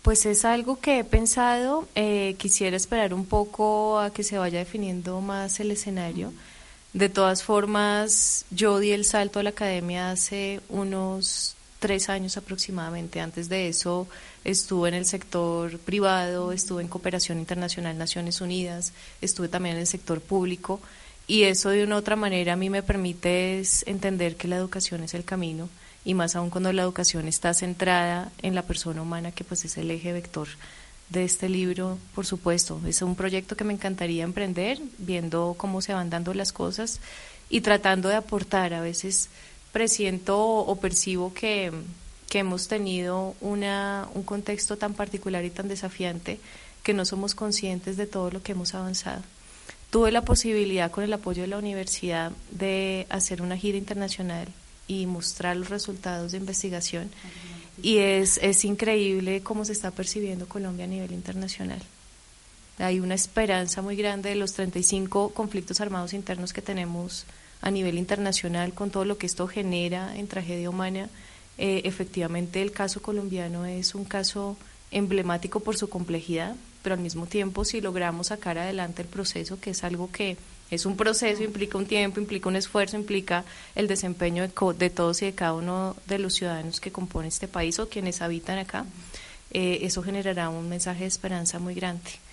Pues es algo que he pensado, quisiera esperar un poco a que se vaya definiendo más el escenario. De todas formas, yo di el salto a la academia hace unos 3 años aproximadamente. Antes de eso estuve en el sector privado, estuve en Cooperación Internacional Naciones Unidas, estuve también en el sector público y eso de una u otra manera a mí me permite entender que la educación es el camino y más aún cuando la educación está centrada en la persona humana, que pues es el eje vector de este libro. Por supuesto, es un proyecto que me encantaría emprender, viendo cómo se van dando las cosas y tratando de aportar. A veces presiento o percibo que hemos tenido un contexto tan particular y tan desafiante que no somos conscientes de todo lo que hemos avanzado. Tuve la posibilidad, con el apoyo de la universidad, de hacer una gira internacional y mostrar los resultados de investigación. Y es increíble cómo se está percibiendo Colombia a nivel internacional. Hay una esperanza muy grande de los 35 conflictos armados internos que tenemos a nivel internacional, con todo lo que esto genera en tragedia humana. Efectivamente, el caso colombiano es un caso emblemático por su complejidad, pero al mismo tiempo, si logramos sacar adelante el proceso, que es algo que es un proceso, implica un tiempo, implica un esfuerzo, implica el desempeño de todos y de cada uno de los ciudadanos que componen este país o quienes habitan acá, eso generará un mensaje de esperanza muy grande.